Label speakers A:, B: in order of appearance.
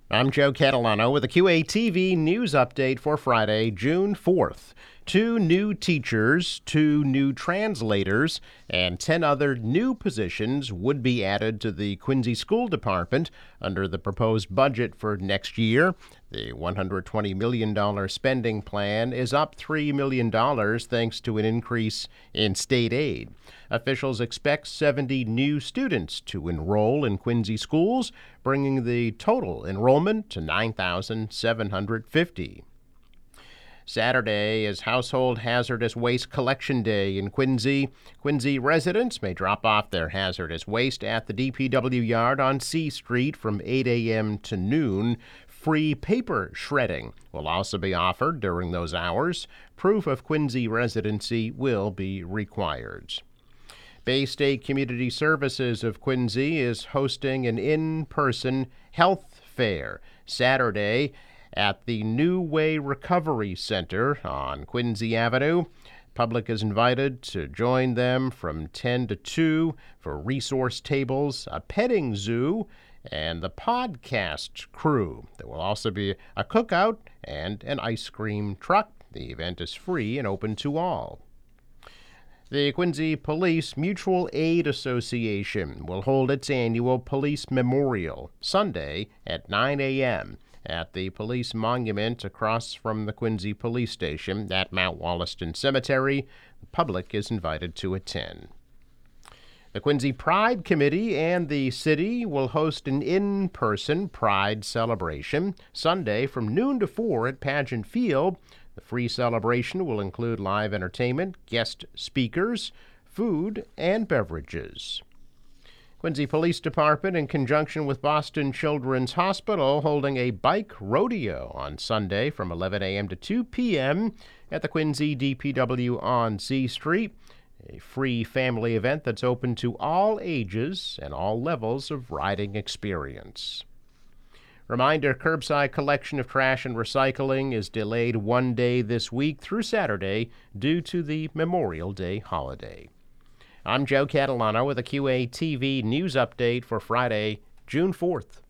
A: I'm Joe Catalano with a QATV news update for Friday, June 4th. 2 new teachers, 2 new translators, and 10 other new positions would be added to the Quincy School Department under the proposed budget for next year. The $120 million spending plan is up $3 million thanks to an increase in state aid. Officials expect 70 new students to enroll in Quincy schools, bringing the total enrollment to 9,750. Saturday is Household Hazardous Waste Collection Day in Quincy. Quincy residents may drop off their hazardous waste at the DPW yard on C Street from 8 a.m. to noon. Free paper shredding will also be offered during those hours. Proof of Quincy residency will be required. Bay State Community Services of Quincy is hosting an in-person health fair Saturday at the New Way Recovery Center on Quincy Avenue. Public is invited to join them from 10 to 2 for resource tables, a petting zoo, and the podcast crew. There will also be a cookout and an ice cream truck. The event is free and open to all. The Quincy Police Mutual Aid Association will hold its annual Police Memorial Sunday at 9 a.m. at the Police Monument across from the Quincy Police Station at Mount Wollaston Cemetery. The public is invited to attend. The Quincy Pride Committee and the city will host an in-person Pride celebration Sunday from noon to 4 at Pageant Field. The free celebration will include live entertainment, guest speakers, food, and beverages. Quincy Police Department, in conjunction with Boston Children's Hospital, holding a bike rodeo on Sunday from 11 a.m. to 2 p.m. at the Quincy DPW on C Street. A free family event that's open to all ages and all levels of riding experience. Reminder, curbside collection of trash and recycling is delayed one day this week through Saturday due to the Memorial Day holiday. I'm Joe Catalano with a QATV news update for Friday, June 4th.